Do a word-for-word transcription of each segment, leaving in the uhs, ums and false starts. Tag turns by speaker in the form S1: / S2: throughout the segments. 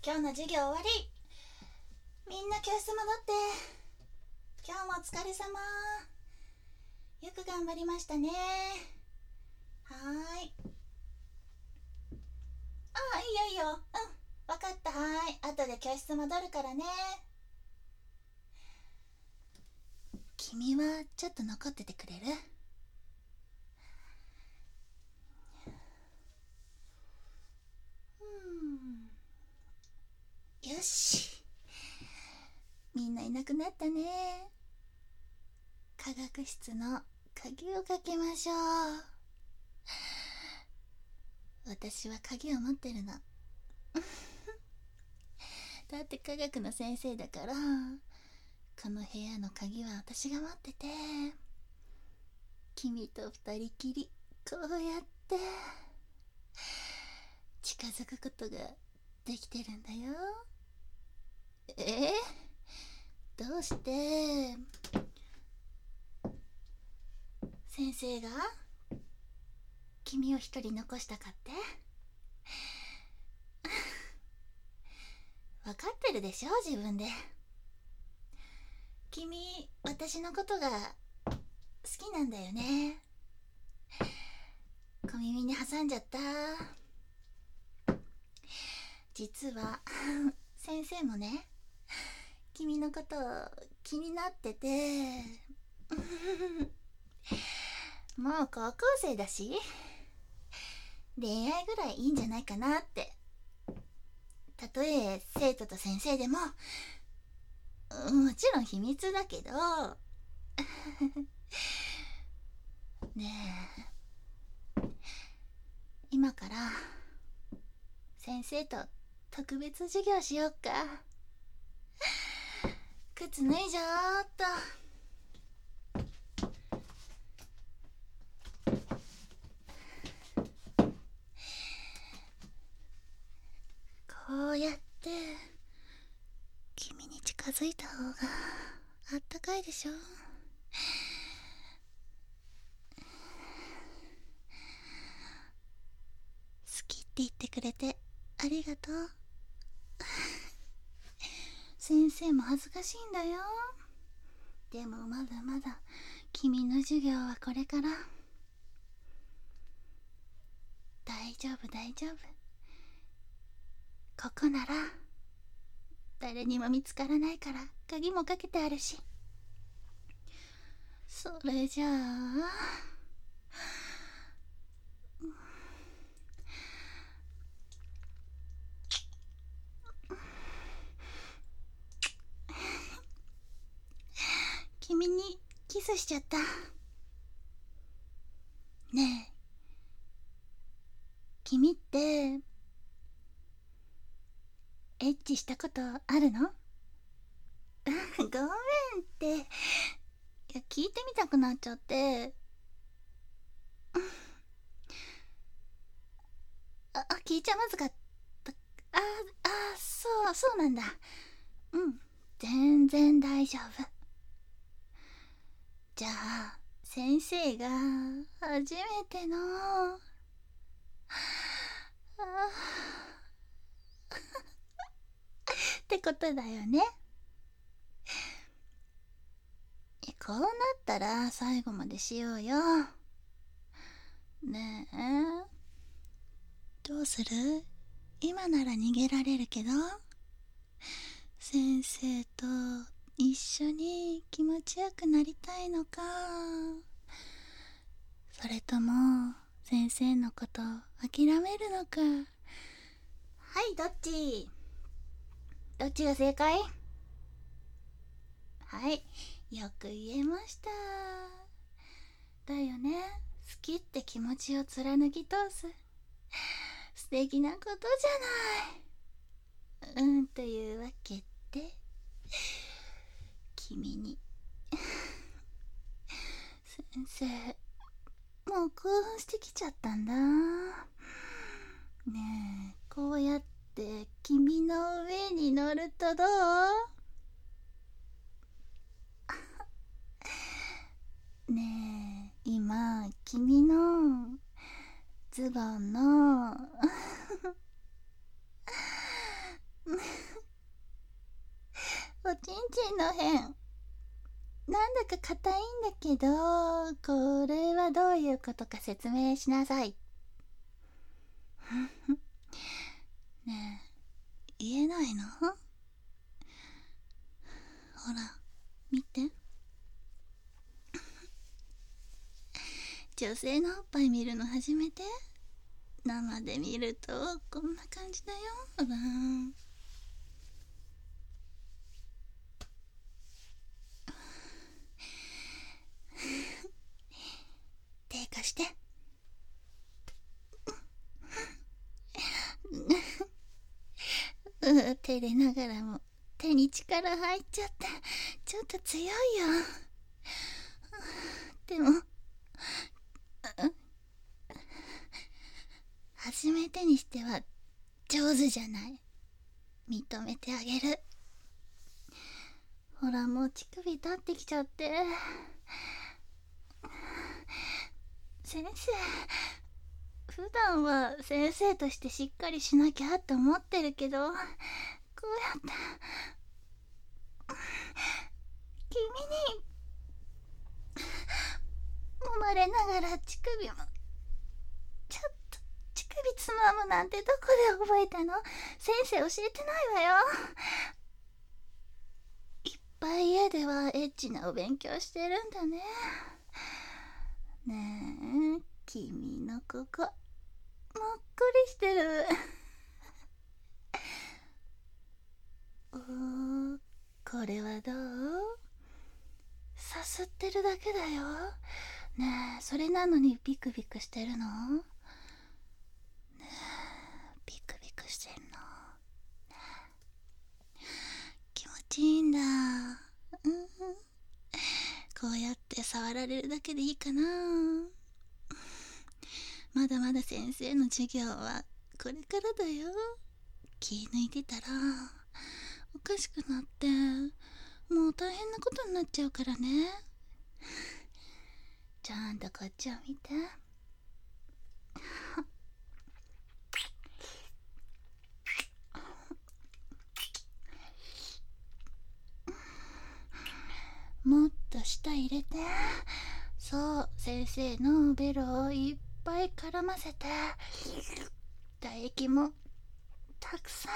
S1: 今日の授業終わり。みんな教室戻って。今日もお疲れ様。よく頑張りましたね。はーい。ああ、いいよいいよ。うん、わかった。はーい。後で教室戻るからね。君はちょっと残っててくれる？うん。よし。みんないなくなったね。科学室の鍵をかけましょう。私は鍵を持ってるの。だって科学の先生だから。この部屋の鍵は私が持ってて、君と二人きりこうやって近づくことができてるんだよ。え？どうして先生が君を一人残したかって？分かってるでしょ、自分で。君、私のことが好きなんだよね。小耳に挟んじゃった。実は先生もね、君のこと気になっててもう高校生だし、恋愛ぐらいいいんじゃないかなって。たとえ生徒と先生でも、もちろん秘密だけどねえ、今から先生と特別授業しよっか。靴脱いじゃおっと。こうやって君に近づいた方があったかいでしょ。好きって言ってくれてありがとう。先生も恥ずかしいんだよ。でもまだまだ君の授業はこれから。大丈夫大丈夫。ここなら誰にも見つからないから鍵もかけてあるし。それじゃあ君にキスしちゃった。ねえ、君ってエッチしたことあるの？ごめんって、いや聞いてみたくなっちゃってああ、聞いちゃまずかった。ああ、そうそうなんだ。うん、全然大丈夫。じゃあ先生が初めてのあってことだよね。こうなったら最後までしようよ。ねえ、どうする？今なら逃げられるけど、先生と一緒に気持ちよくなりたいのか、それとも先生のこと諦めるのか。はい、どっち？どっちが正解？はい、よく言えました。だよね、好きって気持ちを貫き通す素敵なことじゃない。うんというわけで君に先生もう興奮してきちゃったんだ。ねえ、こうやって君の上に乗るとどう？ねえ、今君のズボンのおちんちんの辺なんだか硬いんだけど、これはどういうことか説明しなさい。ねえ、言えないの？ほら見て、女性のおっぱい見るの初めて？生で見るとこんな感じだよ。ほら手貸して。う照れながらも手に力入っちゃってちょっと強いよ。でも初めてにしては上手じゃない。認めてあげる。ほらもう乳首立ってきちゃって。先生、普段は先生としてしっかりしなきゃって思ってるけど、こうやって君に揉まれながら乳首もちょっと乳首つまむなんてどこで覚えたの？先生教えてないわよ。いっぱい家ではエッチなお勉強してるんだね。ねえ、君のここもっこりしてる。おー、これはどう？さすってるだけだよ。ねえ、それなのにビクビクしてるの？ねえ、ビクビクしてるの？気持ちいいんだ。うん、こうやって触られるだけでいいかな。まだまだ先生の授業はこれからだよ。気抜いてたらおかしくなってもう大変なことになっちゃうからね。ちゃんとこっちを見て。もっと舌入れて。そう、先生のベロをいっぱい絡ませて、唾液もたくさん。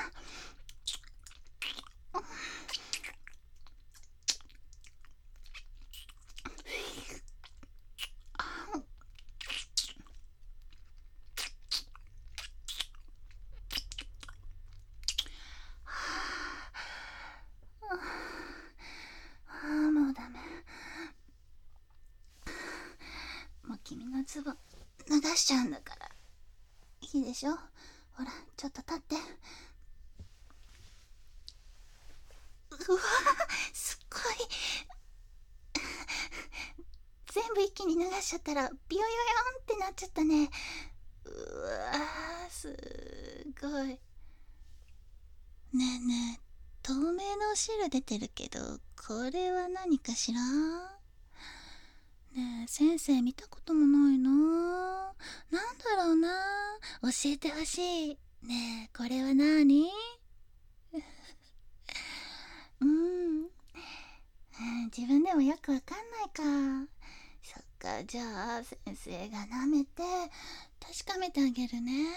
S1: ああ、もうダメ。もう君のズボン脱がしちゃうんだから。いいでしょ？ほらちょっと立って。うわ、すっごい。全部一気に流しちゃったらビヨヨヨンってなっちゃったね。うわー、すごい。ねえねえ、透明のお汁出てるけどこれは何かしら？ねえ、先生見たこともないな。なんだろうな、教えてほしい。ねえ、これは何？うん、自分でもよくわかんないか。そっか、じゃあ先生が舐めて確かめてあげるね。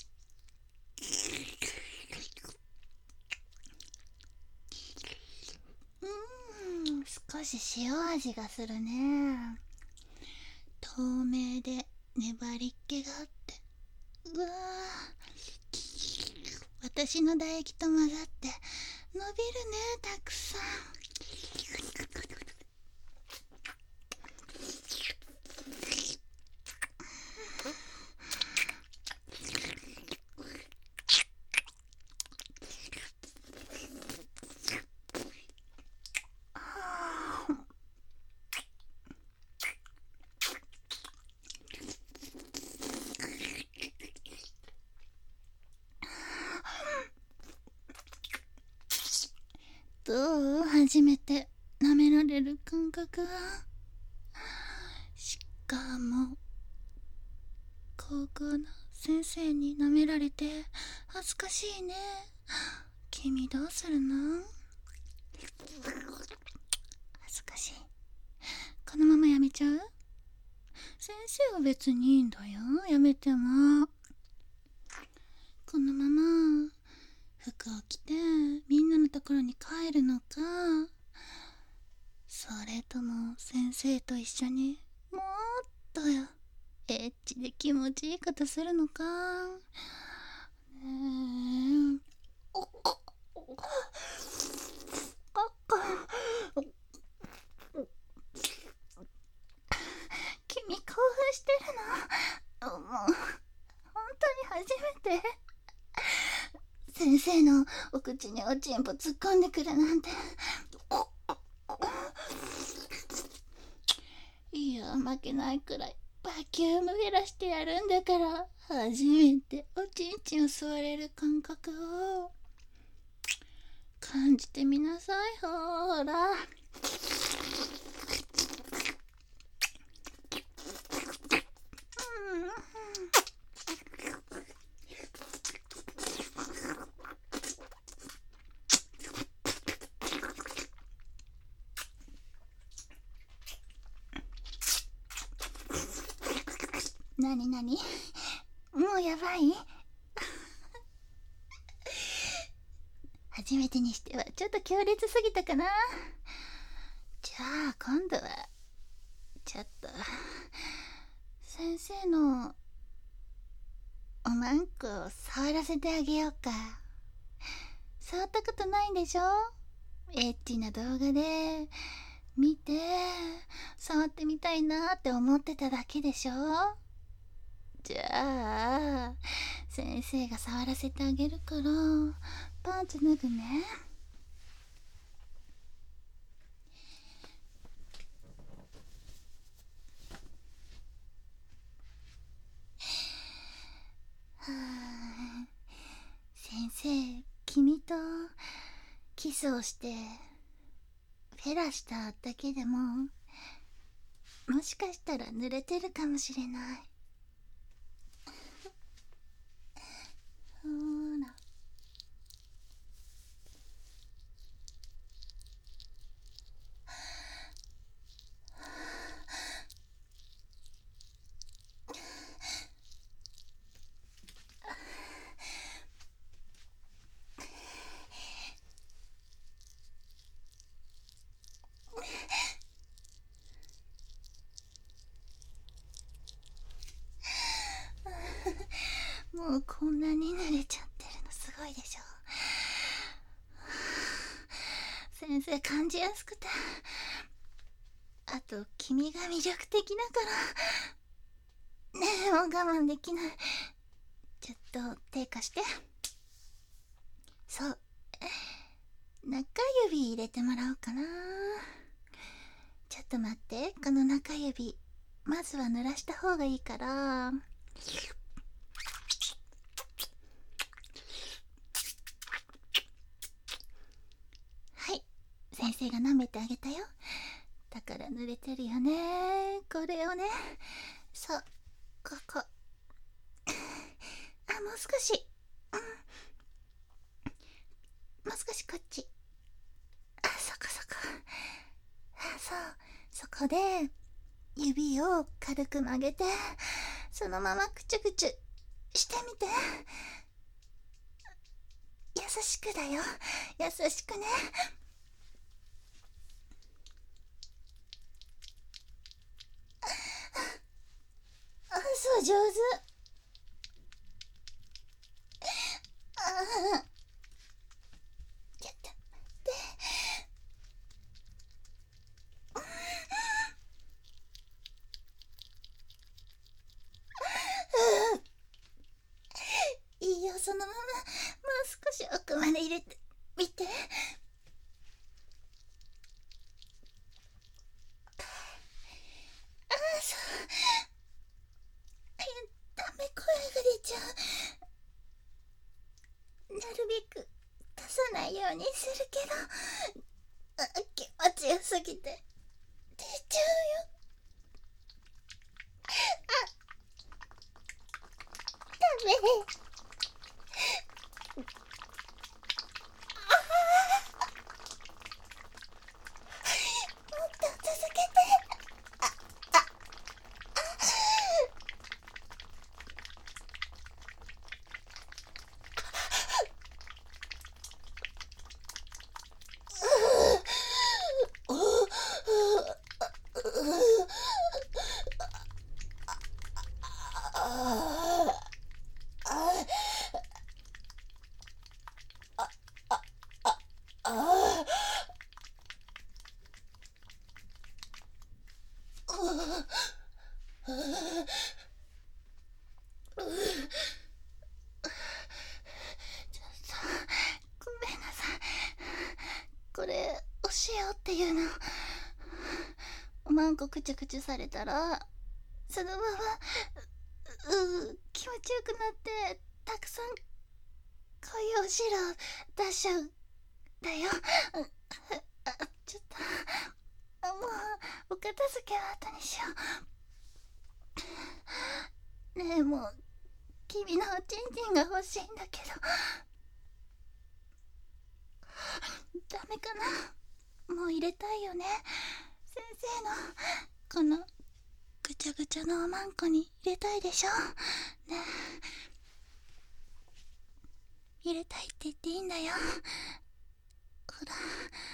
S1: うん、少し塩味がするね。透明で粘りっ気があって、うわー、私の唾液と混ざって伸びるね、たくさん。どう？初めて舐められる感覚は。しかも高校の先生に舐められて恥ずかしいね。 君どうするの？恥ずかしい。このままやめちゃう？先生は別にいいんだよ、やめても。このまま服を着てみんなのところに帰るのか、それとも先生と一緒にもっとエッチで気持ちいいことするのかね。えおっこっこ君興奮してるの？もう本当に初めて先生のお口におちんぽ突っ込んでくるなんて。いや、負けないくらいバキューム減らしてやるんだから、初めておちんちんを吸われる感覚を感じてみなさい。ほら、なになに、もうやばい？初めてにしてはちょっと強烈すぎたかな。じゃあ今度はちょっと先生のおまんこを触らせてあげようか。触ったことないんでしょ？エッチな動画で見て触ってみたいなって思ってただけでしょ？じゃあ先生が触らせてあげるからパンツ脱ぐね。はあ、先生、君とキスをしてフェラしただけでももしかしたら濡れてるかもしれない。ほら、もうこんなに濡れちゃってるのすごいでしょ。先生感じやすくて、あと君が魅力的だからねえ、もう我慢できない。ちょっと手貸して。そう、中指入れてもらおうかな。ちょっと待って、この中指まずは濡らした方がいいから。はい、先生が舐めてあげたよ。だから濡れてるよね、これをね。そう、ここ。あ、もう少し、うん、もう少しこっち。あ、そこそこ。あ、そう、そこで指を軽く曲げてそのままくちゅくちゅしてみて。優しくだよ、優しくね。あ、そう、上手。あ、ちょっと待って。いいよ、そのままもう少し奥まで入れてみて。あ、そう、ダメ、声が出ちゃう。なるべく出さないようにするけど、あ、気持ちよすぎて出ちゃうよ。ダメ。 ああああああごめんなさい。これお塩っていうの。おまんこくちゅくちゅされたらそのままうう気持ちよくなってたくさんこういうお汁を出しちゃうんだよ。あちょっともうお片付けは後にしよう。ねえ、もう君のおちんちんが欲しいんだけどダメかな。もう入れたいよね。先生のこのぐちゃぐちゃのおまんこに入れたいでしょね。入れたいって言っていいんだよ。ほら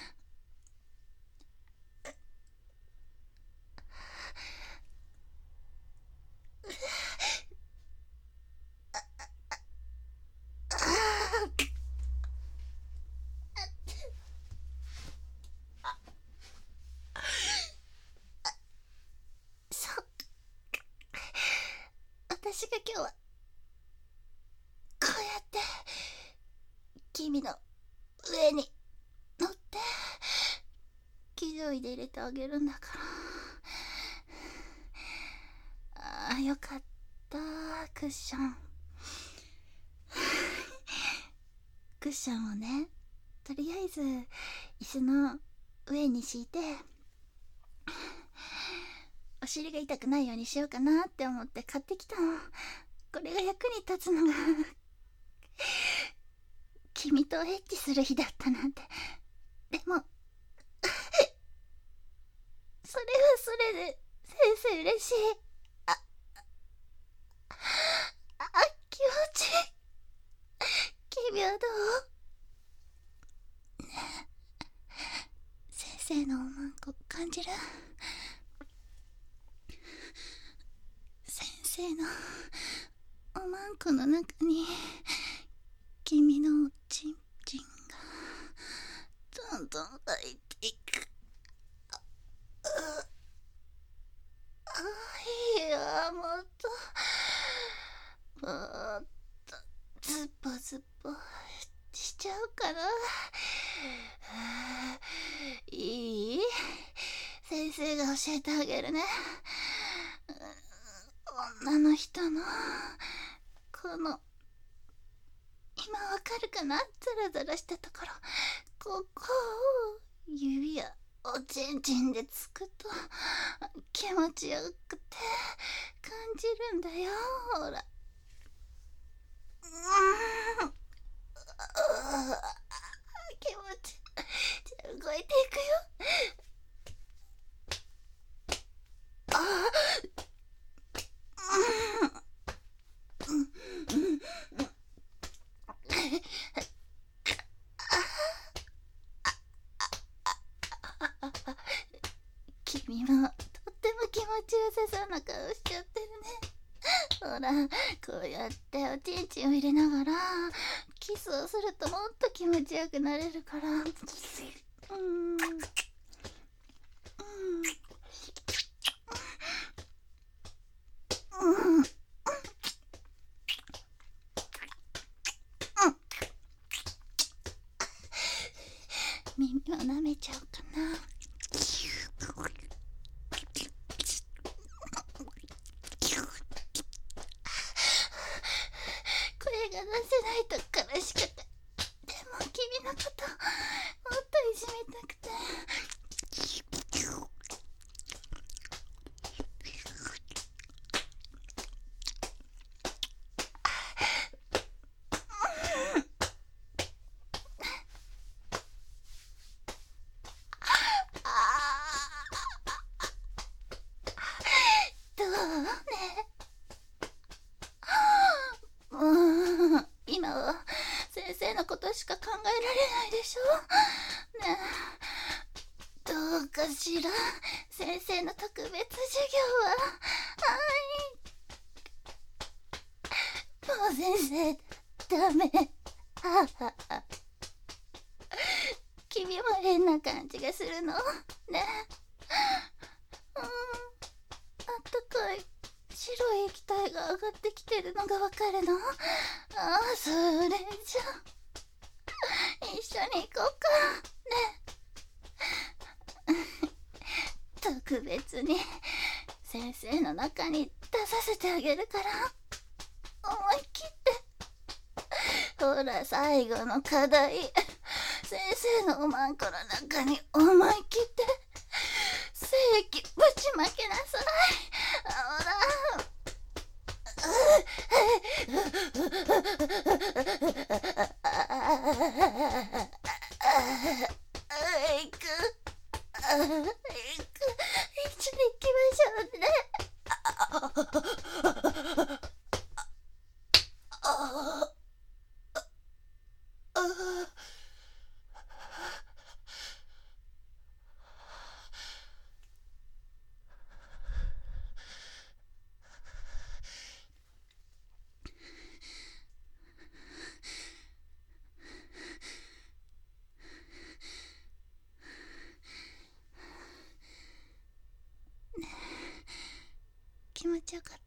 S1: 私が今日はこうやって君の上に乗って気丈いで入れてあげるんだから。ああよかった。クッションクッションをね、とりあえず椅子の上に敷いてお尻が痛くないようにしようかなって思って買ってきたの。これが役に立つのが君とエッチする日だったなんて。でもそれはそれで先生嬉しい。ああ気持ちいい。君はどう？ねえ、先生のおまんこ感じる？先生のおまんこの中に君のおちんちんがどんどん入っていく。ああいいよ、もっともっとズッポズッポしちゃうかな。いい？先生が教えてあげるね。女の人のこの今わかるかな、ザラザラしたところ、ここを指やおちんちんでつくと気持ちよくて感じるんだよ。ほら、うん、気持ちじゃあ動いていくよ。あうんうんうん君もとっても気持ちよさそうな顔しちゃってるね。ほら、こうやっておちんちんを入れながらキスをするともっと気持ちよくなれるから。うんうんうん耳を舐めちゃおうかな。声が出せないと悲しくて、でも君のこともっといじめたくて。どうね。もう今は先生のことしか考えられないでしょねえ、どうかしら。先生の特別授業ははいう先生ダメ。ははは。君も変な感じがするのね。うん、あったかい白い液体が上がってきてるのがわかるの。ああ、それじゃ一緒に行こうかね。特別に先生の中に出させてあげるから思い切って。ほら最後の課題、先生のおまんこの中に思い切って精液ぶちまけなさい。ほら行く行く、一緒に行きましょうね。気持ちよかった。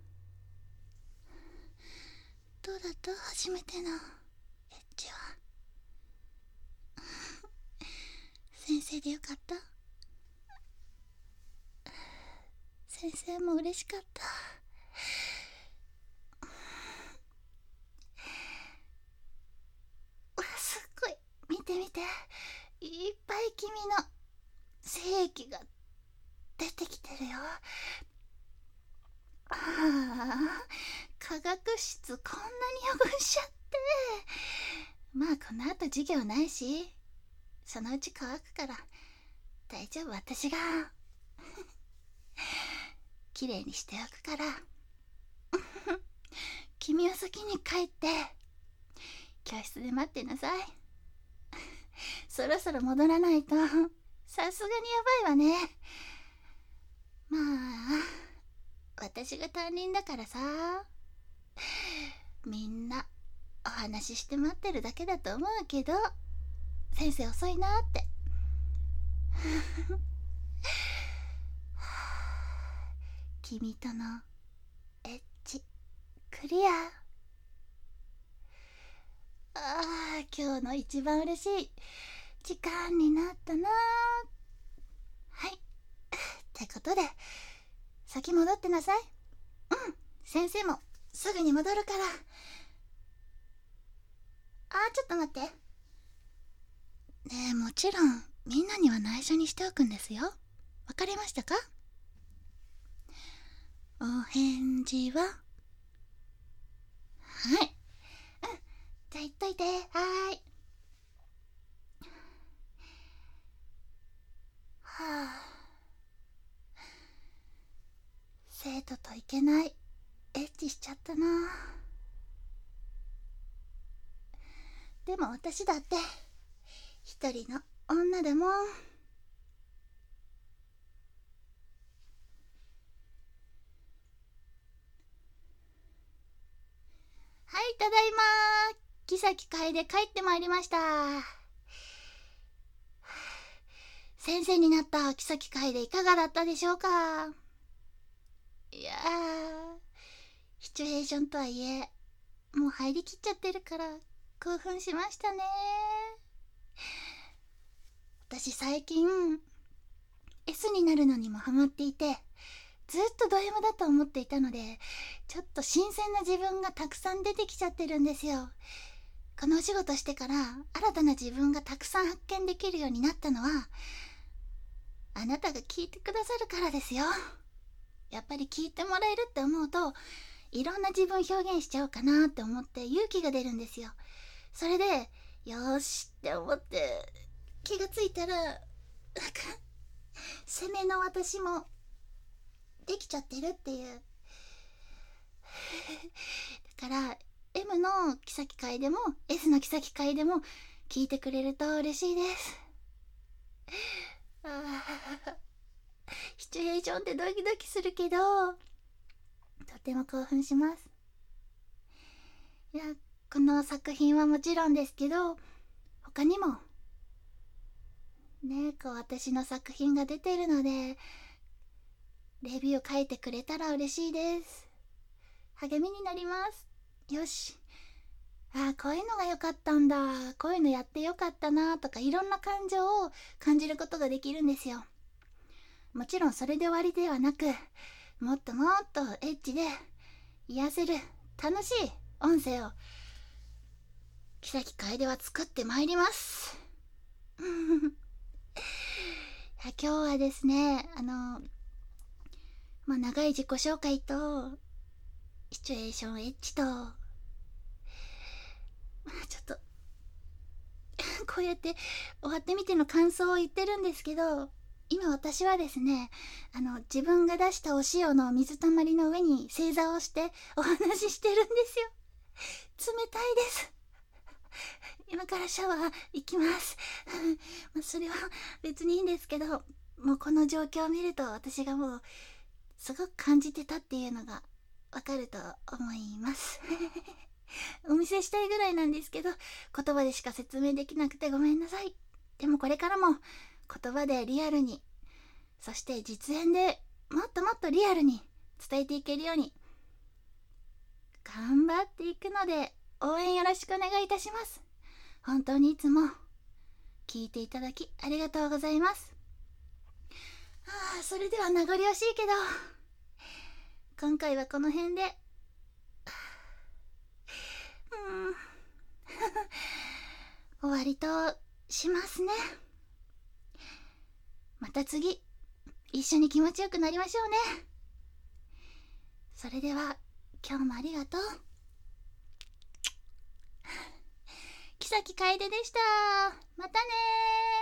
S1: どうだった？初めてのエッチは。先生でよかった？先生も嬉しかった。わ、すっごい。見て見て、いっぱい君の精液が出てきてるよ。ああ、化学室こんなに汚しちゃって。まあこの後授業ないし、そのうち乾くから大丈夫。私がきれいにしておくから君は先に帰って教室で待ってなさい。そろそろ戻らないとさすがにやばいわね。まあ私が担任だからさ、みんなお話しして待ってるだけだと思うけど、先生遅いなって君とのエッチクリア。ああ、今日の一番嬉しい時間になったな。はい、ってことで先戻ってなさい。うん、先生もすぐに戻るから。あー、ちょっと待ってね。え、もちろんみんなには内緒にしておくんですよ。わかりましたか？お返事は？はい、うん、じゃあ言っといて。はーい。はあ、生徒といけないエッチしちゃったな。でも私だって一人の女だもん。はい、ただいま。木崎楓帰ってまいりました。先生になった木崎楓いかがだったでしょうか？いやー、シチュエーションとはいえもう入りきっちゃってるから興奮しましたね。私最近 S になるのにもハマっていて、ずっとド M だと思っていたので、ちょっと新鮮な自分がたくさん出てきちゃってるんですよ。このお仕事してから新たな自分がたくさん発見できるようになったのはあなたが聞いてくださるからですよ。やっぱり聞いてもらえるって思うと、いろんな自分表現しちゃおうかなって思って勇気が出るんですよ。それでよーしって思って気がついたら、なんか攻めの私もできちゃってるっていうだから M の木崎会でも S の木崎会でも聞いてくれると嬉しいです。あ、シチュエーションってドキドキするけどとても興奮します。 いや、この作品はもちろんですけど、他にもね、こう私の作品が出てるので、レビュー書いてくれたら嬉しいです。励みになります。よし。ああ、こういうのが良かったんだ。こういうのやって良かったなとか、いろんな感情を感じることができるんですよ。もちろんそれで終わりではなく、もっともっとエッチで癒せる楽しい音声を木崎楓は作ってまいります。いや、今日はですね、あのまあ、長い自己紹介とシチュエーションエッチと、まあ、ちょっとこうやって終わってみての感想を言ってるんですけど、今私はですね、あの自分が出したお塩の水たまりの上に正座をしてお話ししてるんですよ。冷たいです。今からシャワー行きます。まあそれは別にいいんですけど、もうこの状況を見ると私がもうすごく感じてたっていうのがわかると思いますお見せしたいぐらいなんですけど、言葉でしか説明できなくてごめんなさい。でもこれからも言葉でリアルに、そして実演でもっともっとリアルに伝えていけるように頑張っていくので、応援よろしくお願いいたします。本当にいつも聞いていただきありがとうございます。ああ、それでは名残惜しいけど、今回はこの辺で、うん終わりとしますね。また次一緒に気持ちよくなりましょうね。それでは今日もありがとう。木崎楓でした。またねー。